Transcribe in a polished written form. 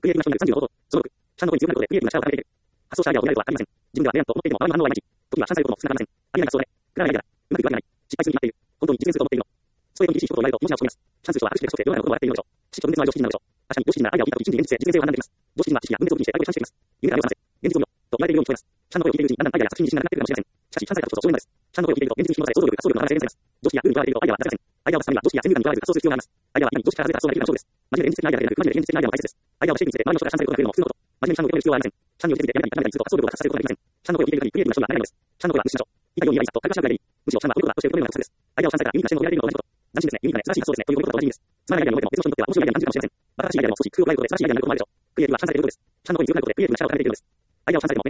クリエイティブな人になる35度、その6、社の声に強くなることでクリエイティブな社を考えている。発想したアイデアを考えることはありません。自分があれやんと思っていても、周りの反応はいまいち。時にはチャンスされることも少なくありません。ありえない発想だね。くだらないアイデアだ。うまくいくわけがない。失敗するに決まっている。本当に実現すると思っているの。ストレートに厳しいことを言われると、文字が落ち込みます。チャンスとは握手でこそって世の中のことを笑っているのでしょう。知識と分別のある常識人なのでしょう。確かに常識人ならアイデアを聞いたとき、瞬時に現実性を判断できます。常識人は知識や分別を気にして相手を監視しています。夢であれを話せ。現実を見ろ。と言われているように聞こえます。社の声を聞いているうちにだんだんアイデアや作品に自信がなくなってくるかもしれません。しかし、チャンスされたことこそ少年なのです。社の声を聞いていると現実に紐され想像力、発想力の話が制限されます。常識やルールに言われているとアイデアは出せません。アイデアを出すためには常識や先入観にとらわれず発想する必要があります。アイデアはいかに常識から外れた発想ができるかの勝負です。真面目で現実的なアイデアでなく、マジで現実的なアイデアも大切です。アイデアを教えてみせて、周りの人がチャンスされることが増えるのも普通のこと。真面目に社の声を聞く必要はありません。社に教えてみて、やめたり、ずっと発想力を発させることができません。社の声を聞いている限りクリエイティブな人にはなれないのです。社の声は無視しましょう。言いたいように言えばいいさと会話しなくなり、むしろ社のはこういうことだとして受け止めるのが得策です。アイデアをチャンスされたらユニークな視点の見られるのと同じこと。斬新ですね、ユニークなね、素晴らしい発想ですね、ということと同じ意味です。つまらないアイデアにおいても別の人にとっては面白いアイデアに感じるかもしれません。また新しいアイデアでも少し工夫を加えることで素晴らしいアイデアになることもあるでしょう。クリエイティブはチャンスされることです。社の声に強くなることでクリエイティブな社を考えているのです。アイデアをチャンスされて